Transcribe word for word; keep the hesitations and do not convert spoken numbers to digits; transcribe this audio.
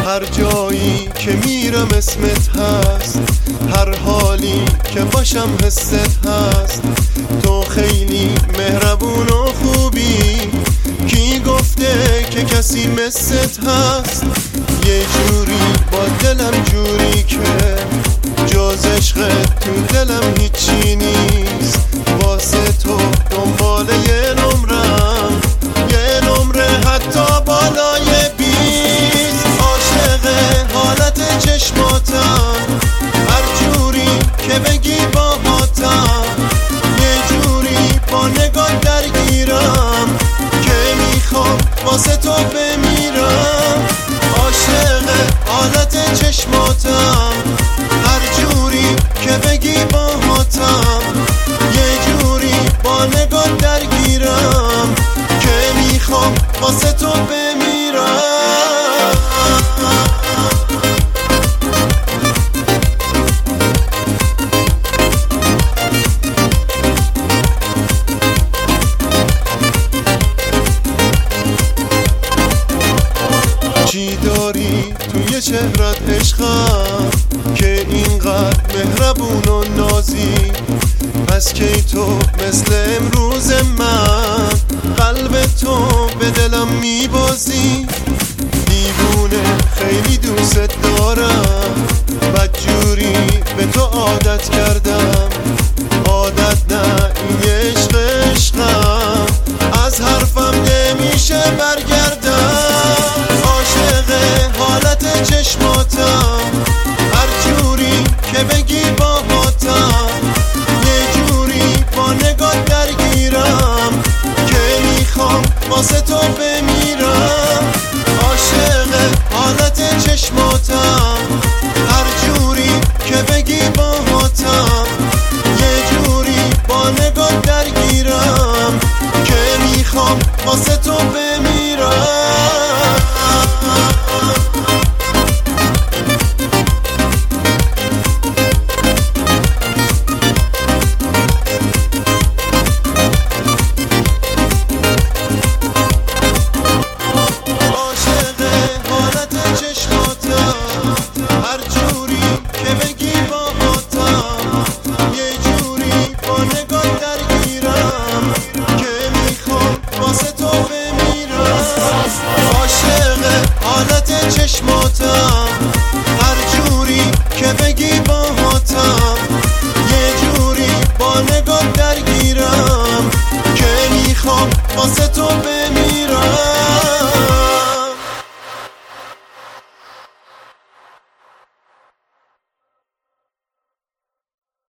هر جایی که میرم اسمت هست، هر حالی که باشم حست هست. تو خیلی مهربون و خوبی، کی گفته که کسی مثلت هست؟ یه جوری با دلم جوری که جز عشقت تو دلم هیچی نیست. واسه تو دنبال یه نمرم، یه نمره حتی بالای بیست. عاشق حالت چشماتم، هر جوری که بگی باهاتم. یه جوری با نگاه درگیرم که میخوام واسه تو بمیرم. عاشق حالت چشماتم، هر جوری که بگی باهاتم. یه جوری با نگاه درگیرم که میخوام واسه تو بمیرم. چی داری توی چهرت عشقم که اینقدر مهربون و نازی؟ پس کی تو مثل امروز من قلب تو به دلم میبازی؟ دیوونه خیلی دوست دارم، بدجوری به تو عادت کردم. عادت نه این عشق عشقم، از حرفم نمیشه برگردم. عاشق حالت چشماتم، هر جوری که بگی باهاتم. یه جوری با نگاه درگیرم که میخوام واسه تو بمیرم. عاشق حالت چشماتم، هر جوری که بگی باهاتم. یه جوری با نگاه درگیرم که میخوام واسه تو بمیرم. حالت چشماتم